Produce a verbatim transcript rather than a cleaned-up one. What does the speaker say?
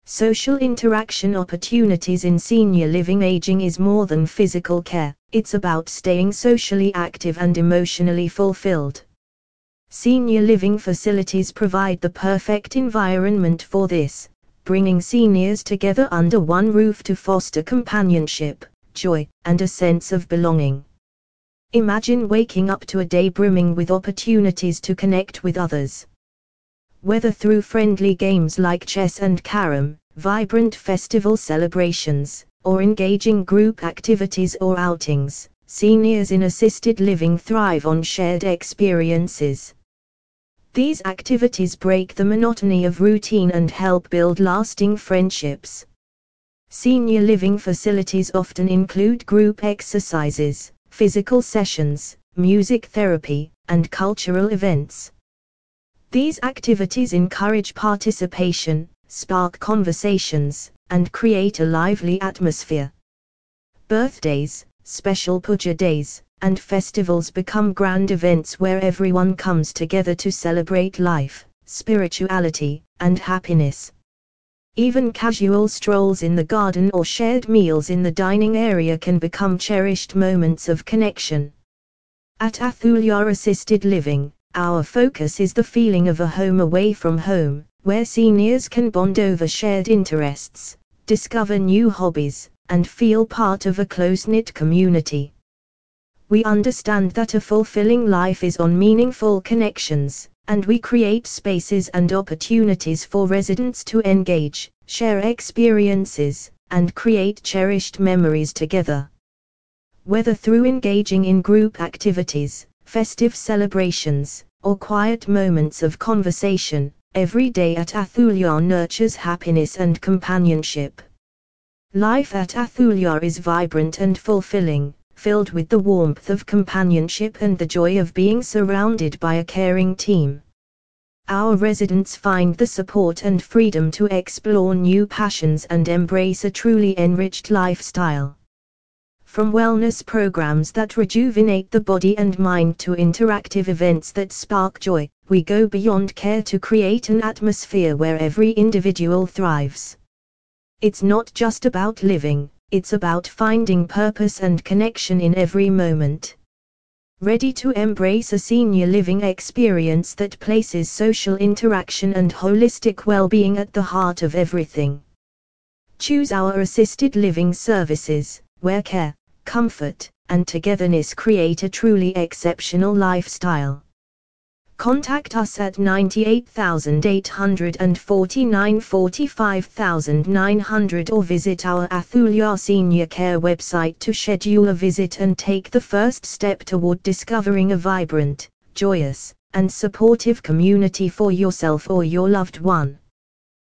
Social interaction opportunities in senior living aging is more than physical care, it's about staying socially active and emotionally fulfilled. Senior living facilities provide the perfect environment for this, bringing seniors together under one roof to foster companionship, joy, and a sense of belonging. Imagine waking up to a day brimming with opportunities to connect with others. Whether through friendly games like chess and carom, vibrant festival celebrations, or engaging group activities or outings, seniors in assisted living thrive on shared experiences. These activities break the monotony of routine and help build lasting friendships. Senior living facilities often include group exercises, physical sessions, music therapy, and cultural events. These activities encourage participation, spark conversations, and create a lively atmosphere. Birthdays, special puja days, and festivals become grand events where everyone comes together to celebrate life, spirituality, and happiness. Even casual strolls in the garden or shared meals in the dining area can become cherished moments of connection. At Athulya Assisted Living, our focus is the feeling of a home away from home, where seniors can bond over shared interests, discover new hobbies, and feel part of a close-knit community. We understand that a fulfilling life is on meaningful connections, and we create spaces and opportunities for residents to engage, share experiences, and create cherished memories together. Whether through engaging in group activities, festive celebrations, or quiet moments of conversation, every day at Athulya nurtures happiness and companionship. Life at Athulya is vibrant and fulfilling, filled with the warmth of companionship and the joy of being surrounded by a caring team. Our residents find the support and freedom to explore new passions and embrace a truly enriched lifestyle. From wellness programs that rejuvenate the body and mind to interactive events that spark joy, we go beyond care to create an atmosphere where every individual thrives. It's not just about living, it's about finding purpose and connection in every moment. Ready to embrace a senior living experience that places social interaction and holistic well-being at the heart of everything? Choose our assisted living services, where care, comfort, and togetherness create a truly exceptional lifestyle. Contact us at ninety-eight eight forty-nine forty-five nine hundred or visit our Athulya Senior Care website to schedule a visit and take the first step toward discovering a vibrant, joyous, and supportive community for yourself or your loved one.